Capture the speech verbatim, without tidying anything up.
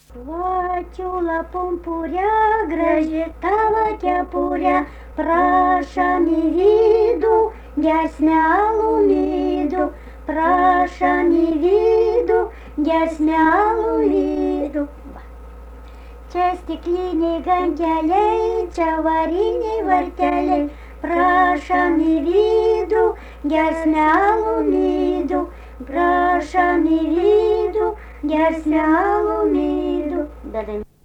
Latula pumpuria, graži tavo kepurė, prašom į vidų, gersmelų midų, prašom į vidų, gersmelų midų. Čia stikliniai gankeliai, čia variniai varteliai, prašom į vidų, gersmelų midų, prašom į vidų, gersmelų midų.